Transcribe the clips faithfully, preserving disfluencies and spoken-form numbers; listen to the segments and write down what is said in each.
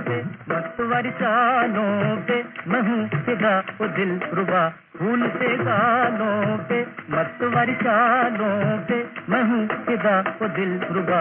पे मतवारी चालों पे मैं हूँ फिदा वो दिल रुबा। फूल से गालों पे मतवारी चालों पे मैं हूँ फिदा वो दिल रुबा।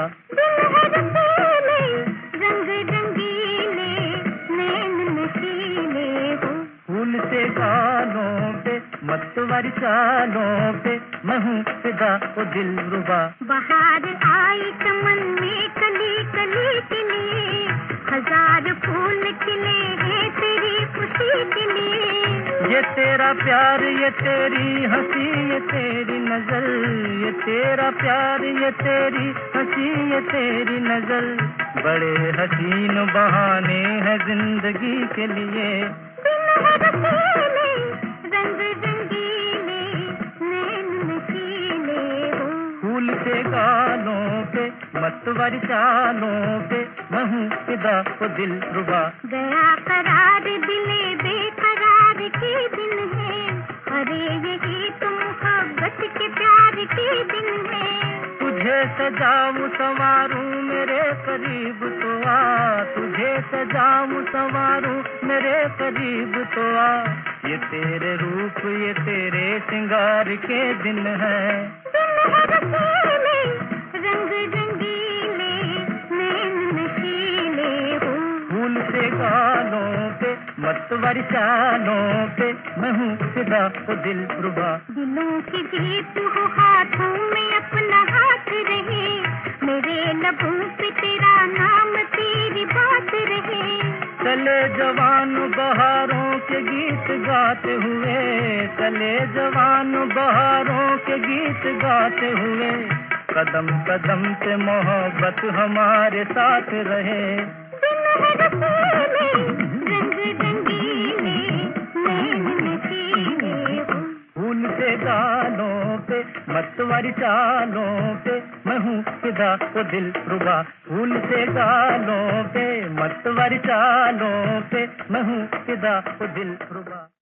रंग रंगीले नैन नशीले हो। फूल से गालों पे मतवारी चालों पे मैं हूँ फिदा वो दिल रुबा। बाहर आई चमन में कली कली खिले, हजार फूल खिले हैं तेरी खुशी के लिए। ये तेरा प्यार ये तेरी हंसी ये तेरी नजर, ये तेरा प्यार ये तेरी हंसी ये तेरी नजर, बड़े हसीन बहाने हैं जिंदगी के लिए। रंग रंगीले नैन नशीले हो। फूल से गालों पे मतवारी चालों पे मैं हूँ फिदा वो दिल रुबा। गया करार दिले बेकरार के दिन है, अरे यही तो मोहब्बत के प्यार के दिन है। तुझे सजाऊं संवारूं मेरे करीब तो आ, तुझे सजाऊं संवारूं मेरे करीब तो आ, ये तेरे रूप ये तेरे श्रृंगार के दिन है। रंग रंगीले नैन नशीले हो। फूल से गालों पे मतवारी चालों पे मैं हूँ फिदा वो दिल रुबा। दिलों की जीत हो हाथों में अपना हाथ रहे, मेरे लबों पे तेरा नाम तेरी बात रहे। चले जवान बहारों के गीत गाते हुए, चले जवान बहारों के गीत गाते हुए, कदम कदम पे मोहब्बत हमारे साथ रहे। रंग रंगीले नैन नशीले हो। फूल से गालों पे मतवारी चालों पे मैं हूँ फिदा वो दिल रुबा। फूल से गालों पे मतवारी चालों पे मैं हूँ फिदा वो दिल रुबा।